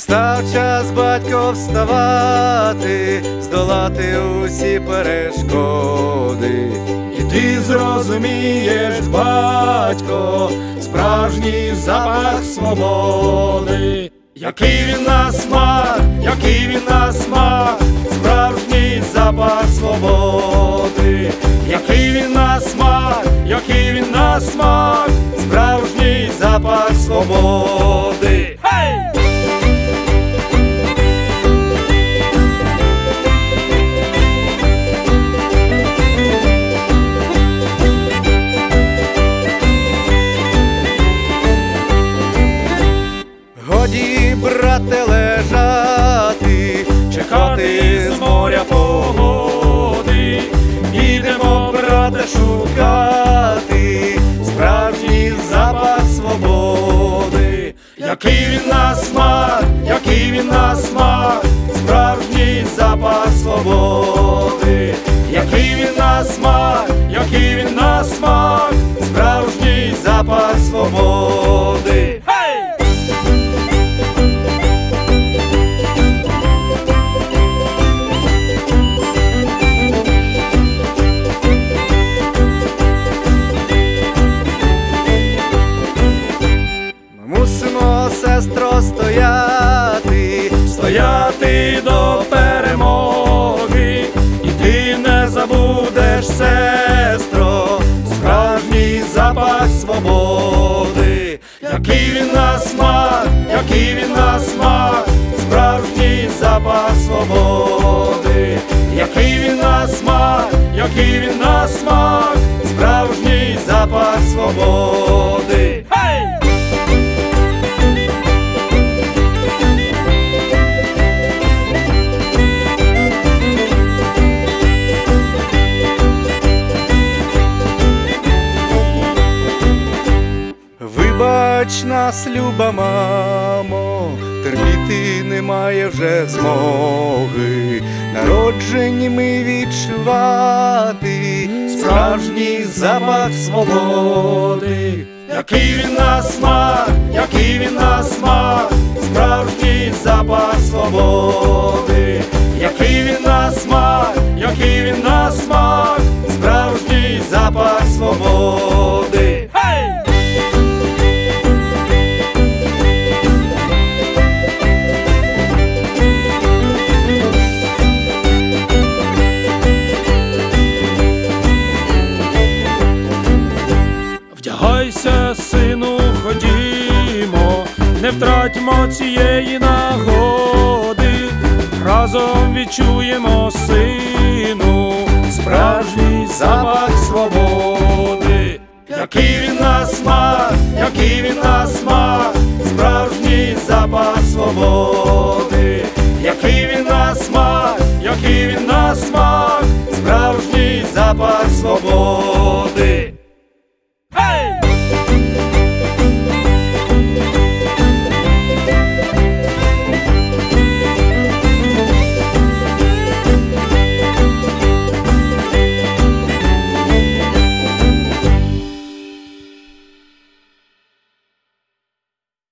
Настав час, батько, вставати, здолати усі перешкоди. І ти зрозумієш, батько, справжній запах свободи. Який він на смак, який він на смак, справжній запах свободи. Який він на смак, який він на смак, справжній запах свободи. Hey! Годі, брате, лежати, чекати з моря погоди. Ідемо, брате, шукати справжній запах свободи. Який він на смак, який він на смак, справжній запах свободи. Який він на смак, який він на смак, справжній запах свободи. Мусимо, сестро, стояти, стояти до перемоги. І ти не забудеш, сестро, справжній запах свободи. Який він на смак, який він на смак, справжній запах свободи. Який він на смак, який він на смак, справжній запах свободи. Hey! Вибач нас, люба мамо, терпіти немає вже змоги. Народжені ми відчувати справжній запах свободи. Який він на смак, який він на смак, справжній запах свободи. Який він на смак, який він на смак, справжній запах свободи. Hey! Вдягайся, сину, ходімо, не втратьмо цієї нагоди. Разом відчуємо, сину, справжній запах свободи. Який він на смак, який він на смак, справжній запах свободи. Який він на смак, який він на смак, справжній запах свободи.